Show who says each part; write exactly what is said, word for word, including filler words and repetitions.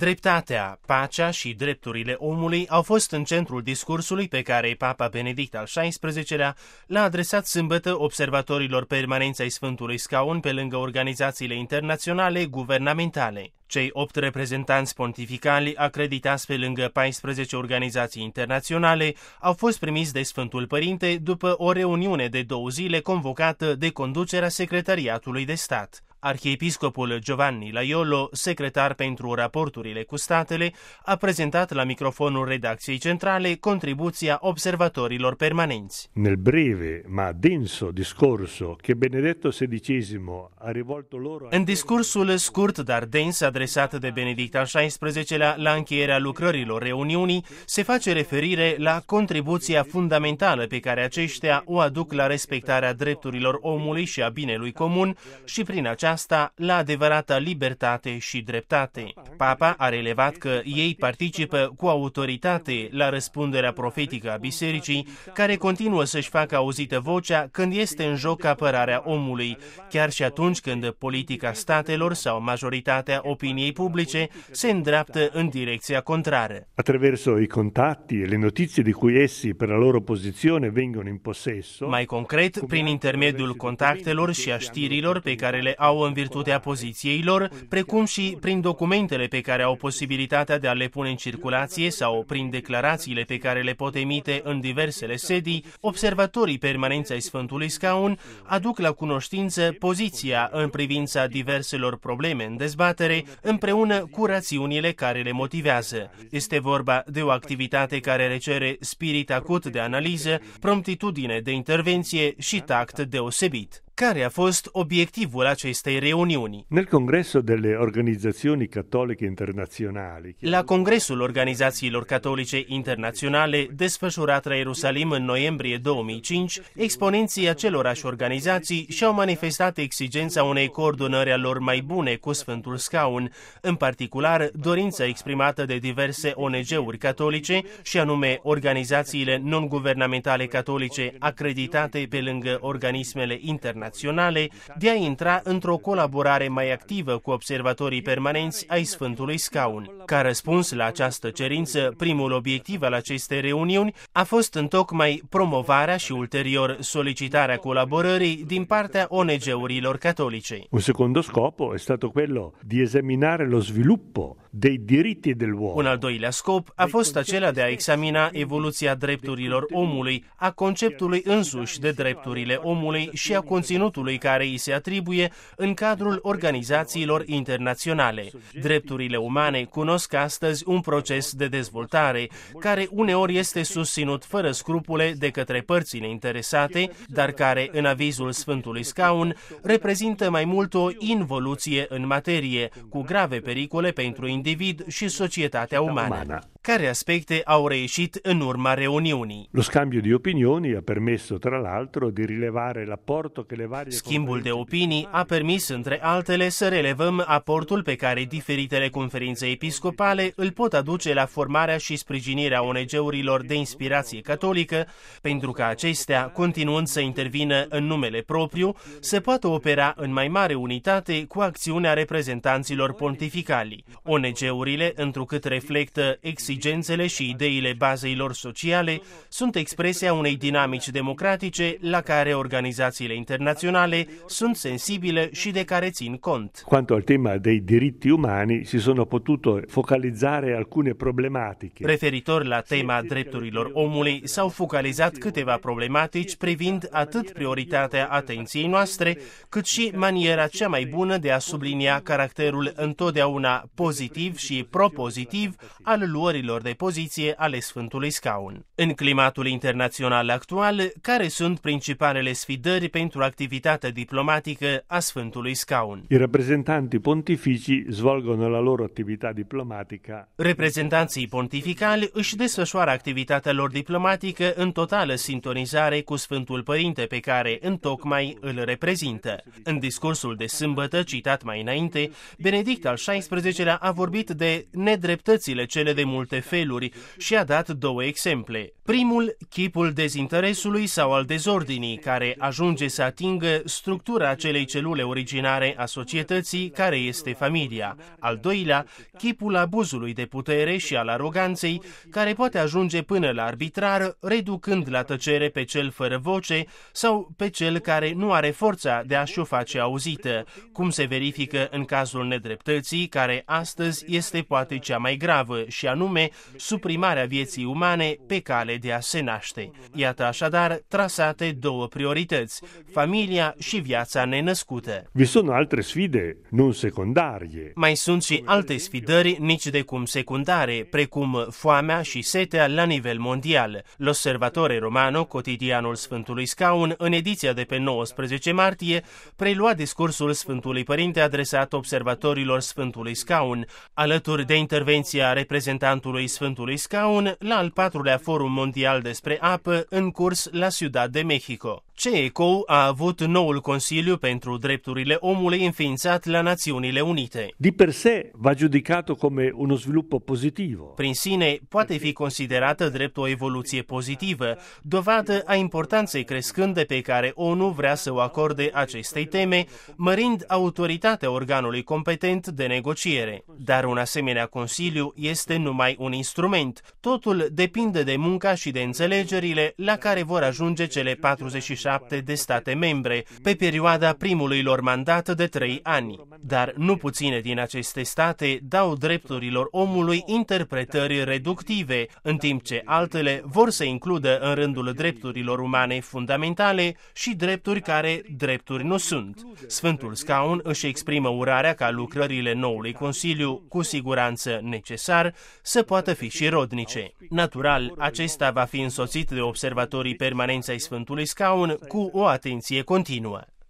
Speaker 1: Dreptatea, pacea și drepturile omului au fost în centrul discursului pe care Papa Benedict al șaisprezecelea l-a adresat sâmbătă observatorilor permanenți ai Sfântului Scaun pe lângă organizațiile internaționale guvernamentale. Cei opt reprezentanți pontificali, acreditați pe lângă paisprezece organizații internaționale, au fost primiți de Sfântul Părinte după o reuniune de două zile convocată de conducerea Secretariatului de Stat. Arhiepiscopul Giovanni Laiolo, secretar pentru raporturile cu statele, a prezentat la microfonul redacției centrale contribuția observatorilor permanenți.
Speaker 2: Nel breve ma denso discorso che Benedetto sedicesimo a rivolto loro...
Speaker 1: În discursul scurt, dar dens, adresat de Benedict al șaisprezecelea la încheierea lucrărilor reuniunii, se face referire la contribuția fundamentală pe care aceștia o aduc la respectarea drepturilor omului și a binelui comun și prin aceasta asta la adevărata libertate și dreptate. Papa a relevat că ei participă cu autoritate la răspunderea profetică a Bisericii, care continuă să-și facă auzită vocea când este în joc apărarea omului, chiar și atunci când politica statelor sau majoritatea opiniei publice se îndreaptă în direcția contrară.
Speaker 2: Attraverso i contatti e le notizie di cui essi per la loro posizione vengono in possesso.
Speaker 1: Mai concret, prin intermediul contactelor și a știrilor pe care le au în virtutea poziției lor, precum și prin documentele pe care au posibilitatea de a le pune în circulație sau prin declarațiile pe care le pot emite în diversele sedii, observatorii permanenți ai Sfântului Scaun aduc la cunoștință poziția în privința diverselor probleme în dezbatere, împreună cu rațiunile care le motivează. Este vorba de o activitate care recere spirit acut de analiză, promptitudine de intervenție și tact deosebit. Care a fost obiectivul acestei reuniuni?
Speaker 2: Nel congresso delle organizzazioni cattoliche internazionali.
Speaker 1: La Congresul Organizațiilor Catolice Internaționale, desfășurat la Ierusalim în noiembrie două mii cinci, exponenții acelorași organizații și-au manifestat exigența unei coordonări a lor mai bune cu Sfântul Scaun, în particular dorința exprimată de diverse O N G-uri catolice, și anume organizațiile non-guvernamentale catolice acreditate pe lângă organismele internaționale, naționale, de a intra într-o colaborare mai activă cu observatorii permanenți ai Sfântului Scaun. Ca răspuns la această cerință, primul obiectiv al acestei reuniuni a fost întocmai promovarea și ulterior solicitarea colaborării din partea O N G-urilor catolice.
Speaker 2: Un secondo scopo è stato quello di esaminare lo sviluppo dei diritti dell'uomo.
Speaker 1: Un al doilea scop a fost acela de a examina evoluția drepturilor omului, a conceptului însuși de drepturile omului și a conținutului care îi se atribuie în cadrul organizațiilor internaționale. Drepturile umane cunosc astăzi un proces de dezvoltare, care uneori este susținut fără scrupule de către părțile interesate, dar care, în avizul Sfântului Scaun, reprezintă mai mult o involuție în materie, cu grave pericole pentru individ și societatea umană. Care aspecte au reieșit în urma reuniunii?
Speaker 2: Lo scambio di opinioni ha permesso, tra l'altro, di rilevare l'apporto che le varie...
Speaker 1: Schimbul de opinii a permis, între altele, să relevăm aportul pe care diferitele conferințe episcopale îl pot aduce la formarea și sprijinirea O N G-urilor de inspirație catolică, pentru ca acestea, continuând să intervină în numele propriu, se poată opera în mai mare unitate cu acțiunea reprezentanților pontificali. O N G-urile, întrucât reflectă exigențele și ideile bazei lor sociale, sunt expresia unei dinamici democratice la care organizațiile internazionale sunt sensibile și de care țin cont.
Speaker 2: Quanto al tema dei diritti umani, si sono potuto focalizzare alcune problematiche.
Speaker 1: Referitor la tema drepturilor omului, s-au focalizat câteva problematici privind atât prioritatea atenției noastre, cât și maniera cea mai bună de a sublinia caracterul întotdeauna pozitiv și propozitiv al luărilor de poziție ale Sfântului Scaun. În climatul internațional actual, care sunt principalele sfidări pentru activitatea diplomatică a Sfântului Scaun?
Speaker 2: I rappresentanti pontifici svolgono la loro attività diplomatica.
Speaker 1: Reprezentanții pontificali își desfășoară activitatea lor diplomatică în totală sintonizare cu Sfântul Părinte pe care întocmai îl reprezintă. În discursul de sâmbătă, citat mai înainte, Benedict al șaisprezecelea a vorbit de nedreptățile cele de multe multe feluri și a dat două exemple. Primul, chipul dezinteresului sau al dezordinii, care ajunge să atingă structura acelei celule originare a societății, care este familia. Al doilea, chipul abuzului de putere și al aroganței, care poate ajunge până la arbitrar, reducând la tăcere pe cel fără voce sau pe cel care nu are forța de a-și o face auzită, cum se verifică în cazul nedreptății, care astăzi este poate cea mai gravă, și anume suprimarea vieții umane pe cale de a se naște. Iată așadar trasate două priorități, familia și viața nenăscută.
Speaker 2: Vi sono altre sfide non secondarie.
Speaker 1: Mai sunt și alte sfidări nici de cum secundare, precum foamea și setea la nivel mondial. L'Osservatore Romano, cotidianul Sfântului Scaun, în ediția de pe nouăsprezece martie, prelua discursul Sfântului Părinte adresat observatorilor Sfântului Scaun, alături de intervenția reprezentantului Sfântului Scaun la al patrulea Forum Mondial despre apă în curs la Ciudad de Mexico. Ce ecou a avut noul Consiliu pentru Drepturile Omului înființat la Națiunile Unite?
Speaker 2: Di per sé va giudicato come uno sviluppo positivo.
Speaker 1: Prin sine poate fi considerată drept o evoluție pozitivă, dovadă a importanței crescânde pe care ONU vrea să o acorde acestei teme, mărind autoritatea organului competent de negociere. Dar un asemenea Consiliu este numai un instrument. Totul depinde de munca și de înțelegerile la care vor ajunge cele patruzeci și șapte de state membre pe perioada primului lor mandat de trei ani. Dar nu puține din aceste state dau drepturilor omului interpretări reductive, în timp ce altele vor să includă în rândul drepturilor umane fundamentale și drepturi care drepturi nu sunt. Sfântul Scaun își exprimă urarea ca lucrările noului Consiliu, cu siguranță necesar, să poată fi și rodnice. Natural, acesta va fi însoțit de observatorii permanenți ai Sfântului Scaun cu o atenție continuă.